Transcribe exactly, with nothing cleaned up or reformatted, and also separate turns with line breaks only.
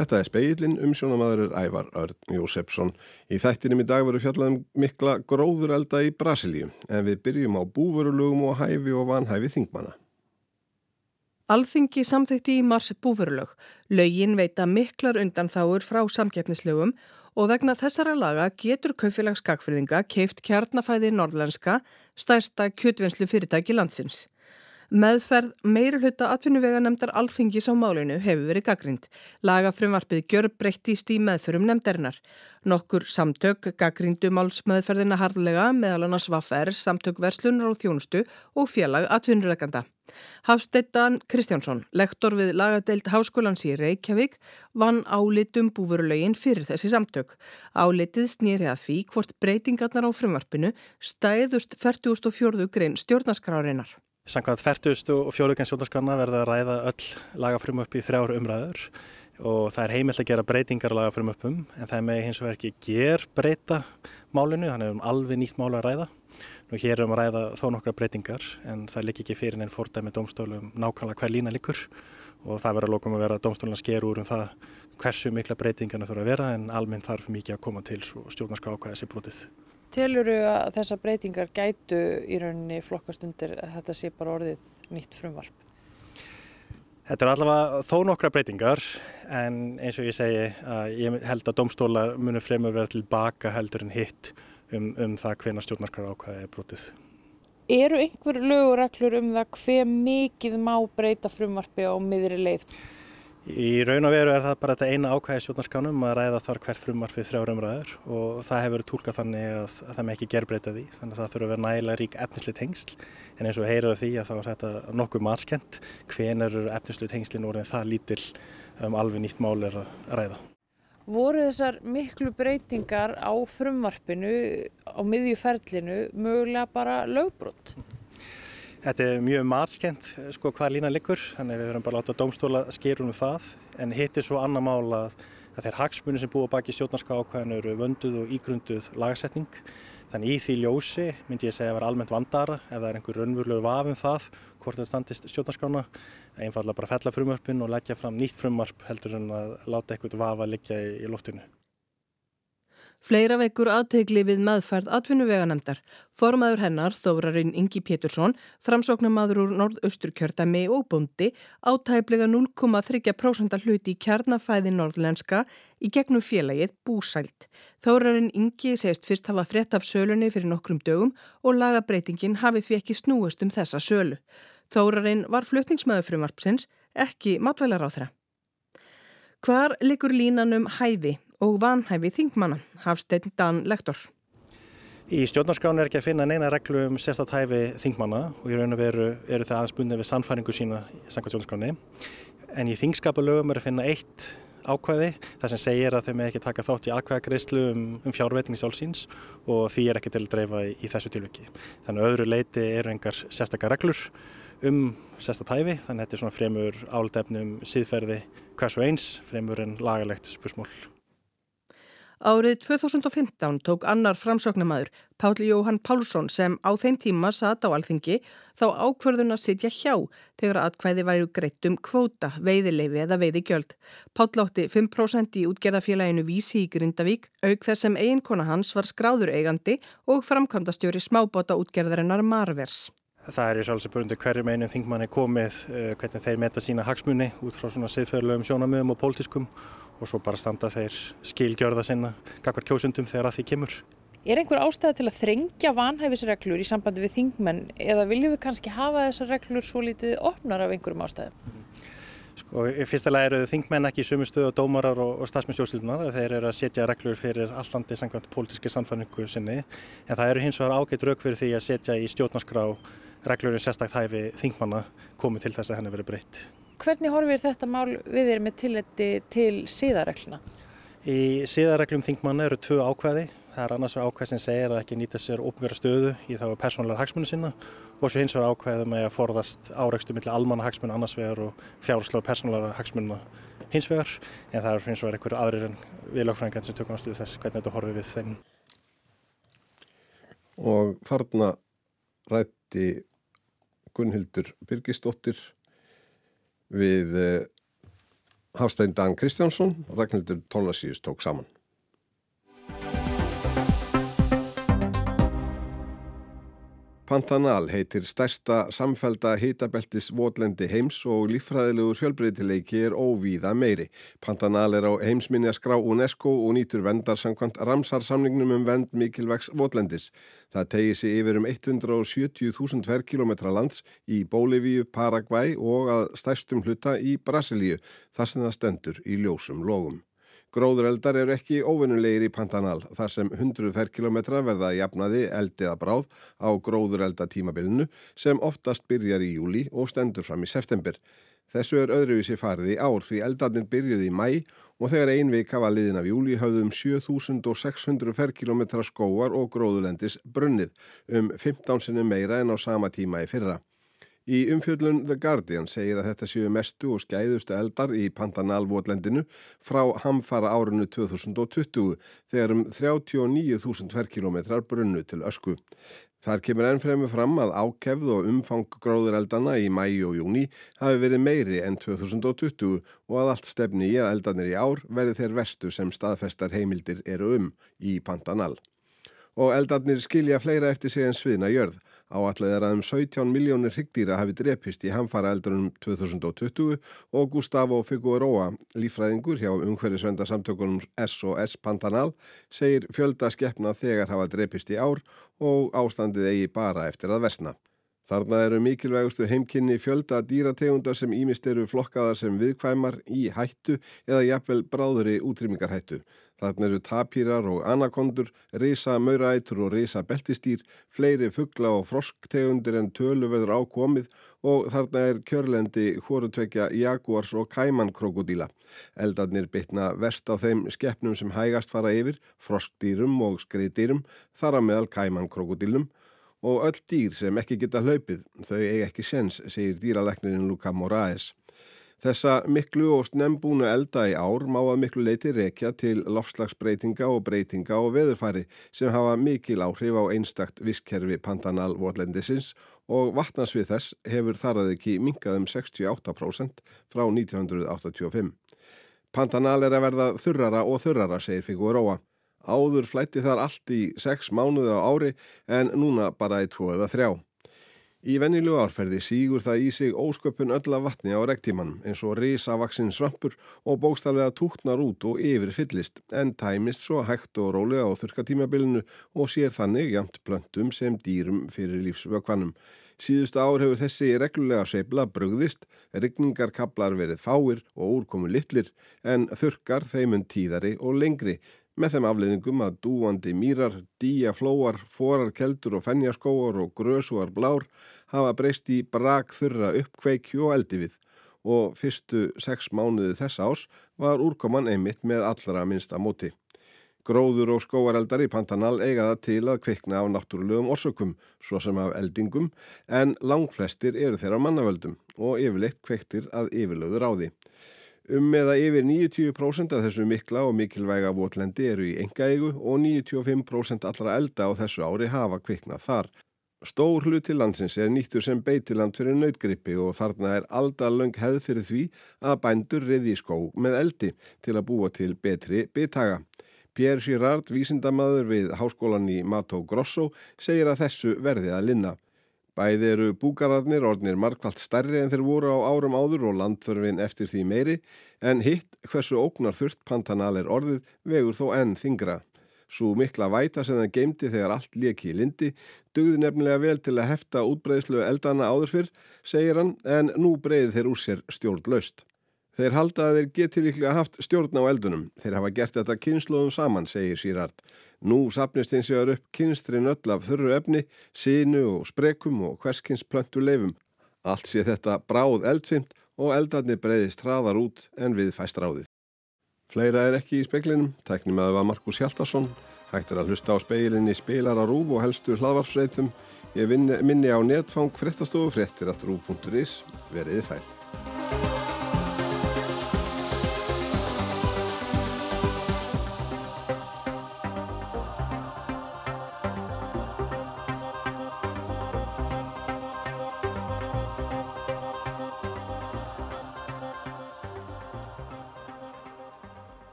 Þetta er Spegillinn, umsjónamaður er Ævar Örn Jósepsson. Í þættinum í dag verður fjallað um mikla gróðurelda í Brasilíu, en við byrjum á búvörulögum og hæfi og vanhæfi þingmanna.
Alþingi samþykkti í mars búvörulög. Lögin veita miklar undanþágur frá samkeppnislögum og vegna þessara laga getur Kaupfélag Skagfirðinga keypt Kjarnafæði Norðlenska, stærsta kjötvinnslu fyrirtæki landsins. Meðferð meirihluta atvinnuveganefndar Alþingis á málinu hefur verið gagnrýnd. Lagafrumvarpið gjörbreyttist í meðförum nefndarinnar. Nokkur samtök gagnrýndu málsmeðferðina harðlega, meðal annars V R, Samtök verslunar og þjónustu og Félag atvinnurekenda. Hafsteinn Kristjánsson, lektor við lagadeild Háskólans í Reykjavík, vann álit um búvörulögin fyrir þessi samtök. Álitið snýri að því hvort breytingarnar á frumvarpinu stæðust fertugasta og fjórðu grein stjórnarskrárinnar.
Samkvæmt fertugasta og fjórðu grein stjórnarskrárinnar verða að ræða öll lagafrumvörp í þrjár umræður og það er heimilt að gera breytingar á lagafrumvörpum, en það er með hins vegar ekki gerbreyta málinu, þannig um alveg nýtt mál að ræða. Nú hér erum að ræða þó nokkra breytingar, en það liggur ekki fyrir neinn fordæmi dómstólum nákvæmlega hver lína liggur og það verður að lokum að vera að dómstólinn sker úr um það hversu mikla breytingarna þurfa að vera, en almennt þarf mikið að koma til svo stjórnarskrá ákvæði sé brotið.
Telurðu að þessar breytingar gætu í rauninni flokkast undir að þetta sé bara orðið nýtt frumvarp?
Þetta er allavega þó nokkra breytingar, en eins og ég segi að ég held að dómstólar munu fremur vera tilbaka heldur en hitt um, um það hvenær stjórnarskrár ákvæði er brotið.
Eru einhver lög og reglur um það hve mikið má breyta frumvarpi á miðri leið?
Í raun og veru er það bara þetta eina ákvæði stjórnarskránum að ræða þar hvert frumvarp við þrjár umræður og það hefur túlkað þannig að, að það með ekki gerbreyta því, þannig að það þurfa að vera nægilega rík efnisleg tengsl, en eins og heyrir því að þá er þetta nokkuð matskent hvenær eru efnisleg tengslin orðin það lítil um alveg nýtt mál er að ræða.
Voru þessar miklu breytingar á frumvarpinu á miðjuferlinu mögulega bara lögbrot?
Þetta er mjög matskent sko hvað lína liggur, þannig við verðum bara að láta dómstóla skera um það, en hitt er svo annað mál að, að þeir hagsmunir sem búa baki stjórnarskrá ákvæðinu eru vönduð og ígrunduð lagasetning. Þannig í því ljósi myndi ég segja að vera almennt vandara ef það er einhver raunverulegur vafi um það hvort það standist stjórnarskrána, einfaldlega bara fella frumvarpin og leggja fram nýtt frumvarp heldur en að láta eitthvað vafa liggja í, í loftinu.
Fleira vekur athygli við meðferð atvinnuveganefndar. Formaður hennar, Þórarinn Ingi Pétursson, framsóknarmaður úr Norðausturkjördæmi og bóndi, á tæplega núll komma þrjú prósent hluti í Kjarnafæði Norðlenska í gegnum félagið Búsæld. Þórarinn Ingi segist fyrst hafa frétt af sölunni fyrir nokkrum dögum og lagabreytingin hafi því ekki snúist um þessa sölu. Þórarinn var flutningsmaður frumvarpsins, ekki matvælaráðherra. Hvar liggur línan um hæfi og vanhæfi þingmanna? Hafsteinn Dan lektor.
Í stjórnarskránu er ekki að finna neina reglu um sérstakt hæfi þingmanna og í raun og veru eru það aðeins bundnir við sannfæringu sína samkvæmt stjórnarskráni. En í þingskapalögum er að finna eitt ákvæði þar sem segir að þau með ekki taka þátt í atkvæðagreiðslu um, um fjárveitingu sjálfsins og því er ekki til að dreifa í, í þessu tilviki. Þannig að öðru leyti eru engar sérstakar reglur um sérstakt hæfi, þannig að þetta er svona fremur álitefni um siðferði hvers og eins, fremur en lagalegt spursmál.
Árið tvö þúsund og fimmtán tók annar framsóknarmaður, Páll Jóhann Pálsson, sem á þeim tíma sat á Alþingi, þá ákvörðun að sitja hjá þegar atkvæði væru greitt um kvóta, veiðileyfi eða veiðigjöld. Páll átti fimm prósent í útgerðarfélaginu Vísi í Grindavík, auk þess sem eiginkona hans var skráður eigandi og framkvæmdastjóri smábáta útgerðarinnar Marvers.
Það er í sjálfsögðu hverjum einum þingmanni komið uh, hvernig þeir meta sína hagsmuni út frá svona siðferðilegum sjónarmiðum og pólitískum og svo bara standa þeir skilgjörða sinna gagnvart kjósendum þegar að því kemur.
Er einhver ástæða til að þrengja vanhæfisreglur í sambandi við þingmenn eða viljum við kannski hafa þessar reglur svo lítið opnar af einhverjum ástæðum?
Sko, í fyrsta lagi eru þingmenn ekki í sömu stöðu og dómarar og, og starfsmenn stjórnsýslunnar, þeir eru að setja reglur fyrir allt landi samkvæmt pólitískri sannfæringu sinni, en það eru hins vegar ágætt rök fyrir því að setja í stjórnarskrá reglur um sérstakt hæfi þingmanna komið til þess að henni verið breytt.
Hvernig horfir þetta mál við þér með tilliti til siðaregluna?
Í siðareglum þingmanna eru tvö ákvæði. Það er annars vegar ákvæði sem segir að ekki nýta sér opinbera stöðu í þá persónulegar hagsmuni sinna og svo hins vegar ákvæði með að forðast árekstur milli almanna hagsmuna annars vegar og fjárhagslega og persónulegra hagsmuna hins vegar, en það er hins vegar einhverju aðrir en við lögfræðingar sem tökum afstöðu þess hvernig þetta horfir við þeim.
Og þarna ræddi Gunnhildur Birgisdóttir við Hafstein Dan Kristjánsson, Ragnhildur Tólasíus tók saman. Pantanal heitir stærsta samfellda hitabeltis votlendi heims og líffræðilegur fjölbreytileiki er óvíða meiri. Pantanal er á heimsminjaskrá UNESCO og nýtur verndar samkvæmt Ramsar-samningnum um vernd mikilvægs votlendis. Það teygir sig yfir um hundrað og sjötíu þúsund ferkílómetra lands í Bólivíu, Paragvæ og að stærstum hluta í Brasilíu, þar sem það stendur í ljósum logum. Gróðureldar eru ekki óvenjulegir í Pantanal, þar sem hundruð ferkílómetra verða jafnaði eld eða bráð á gróðureldatímabilinu sem oftast byrjar í júlí og stendur fram í september. Þessu er öðruvísi farið í ár því eldarnir byrjuði í maí og þegar ein vika var liðin af júlí höfðu um sjö þúsund sex hundruð ferkílómetra skógar og gróðurlendis brunnið, um fimmtán sinnum meira en á sama tíma í fyrra. Í umfjöllun The Guardian segir að þetta séu mestu og skæðustu eldar í Pantanal-votlendinu frá hamfara árinu tvö þúsund tuttugu þegar um þrjátíu og níu þúsund ferkílómetrar brunnu til ösku. Þar kemur enn fremur fram að ákefð og umfang gróðureldana í maí og júní hafi verið meiri en tvö þúsund tuttugu og að allt stefni í að eldarnir í ár verði þeir verstu sem staðfestar heimildir eru um í Pantanal. Og eldarnir skilja fleira eftir sig en sviðna jörð. Áætlað er að um sautján milljónir hryggdýra hafi drepist í hamfaraeldunum tvö þúsund tuttugu og Gustavo Figueroa, líffræðingur hjá umhverfisverndarsamtökunum S O S Pantanal, segir fjölda skepna þegar hafa drepist í ár og ástandið eigi bara eftir að versna. Þarna eru mikilvægustu heimkynni fjölda dýrategundar sem ýmist eru flokkaðar sem viðkvæmar í hættu eða jafnvel bráðri útrýmingarhættu. Þarna eru tapírar og anakondur, risa mauraætur og risa beltistýr, fleiri fugla og frosktegundir en töluverður ákomið og þarna er kjörlendi hvorutvekja jaguars og kæmankrókódíla. Eldarnir bitna verst á þeim skepnum sem hægast fara yfir, froskdýrum og skriðdýrum, þar á meðal kæmankrókódílum, og öll dýr sem ekki geta hlaupið, þau eiga ekki séns, segir dýralæknirinn Luca Moraes. Þessa miklu og snembúnu elda í ár má að miklu leyti rekja til loftslagsbreytinga og breytinga og veðurfari sem hafa mikil áhrif á einstakt vistkerfi Pantanal votlendisins og vatnasvið þess hefur þar að ekki minnkað um sextíu og átta prósent frá nítján hundruð áttatíu og fimm. Pantanal er að verða þurrara og þurrara, segir Figueroa. Áður flætti þar allt í sex mánuði á ári en núna bara í tvo eða þrjá. Í venjulegu árferði sígur það í sig ósköpun öll af vatni á regntímanum eins og risavaxinn svampur og bókstaflega tútnar út og yfir fyllist en tæmist svo hægt og rólega á þurrkatímabilinu og sér þannig jafnt plöntum sem dýrum fyrir lífsvökvanum. Síðustu ár hefur þessi reglulega sveifla brugðist, rigningarkaflar verið fáir og úrkomu litlir en þurrkar þeimun tíðari og lengri með þeim afleiðingum að dúandi mýrar, dýjaflóar, forarkeldur og fenjaskóar og grösuar blár hafa breyst í brakþurra uppkveikju og eldivið og fyrstu sex mánuði þessa árs var úrkoman einmitt með allra minnsta móti. Gróður og skógareldar í Pantanal eiga það til að kvikna af náttúrulegum orsökum, svo sem af eldingum, en langflestir eru þeirra mannavöldum og yfirleitt kveiktir að yfirlögðu ráði. Um eða yfir níutíu prósent af þessu mikla og mikilvæga votlendi eru í einkaeigu og níutíu og fimm prósent allra elda á þessu ári hafa kviknað þar. Stór hluti landsins er nýttur sem beitiland fyrir nautgripi og þarna er aldalöng hefð fyrir því að bændur ryðji skóg með eldi til að búa til betri bithaga. Pierre Girard, vísindamaður við háskólan í Mato Grosso, segir að þessu verði að linna. Bæði eru búgarðarnir orðnir margfalt stærri en þeir voru á árum áður og landþörfin eftir því meiri, en hitt hversu ógnarþurrt Pantanal er orðið vegur þó enn þyngra. Sú mikla væta sem það geymdi þegar allt léki í lindi dugði nefnilega vel til að hefta útbreiðslu eldana áður fyrr, segir hann, en nú breiði þeir úr sér stjórnlaust. Þeir halda að þeir geti líklega haft stjórn á eldunum. Þeir hafa gert þetta kynslóðum saman, segir Girard. Nú safnist hins vegar upp kynstrin öll af þurru efni, sinu og sprekum og hverskins plöntu leifum. Allt sé þetta bráð eldfimt og eldarnir breiðist hraðar út en við fæst ráðið. Fleira er ekki í speglinum. Tæknimaður var Markus Hjaltason. Hægt er að hlusta á spegilinni spilar á RÚV og helstu hlaðvarpsreitum. Ég minni á netfang fréttastofu fréttir at ruv punktur is. Veriði sæl.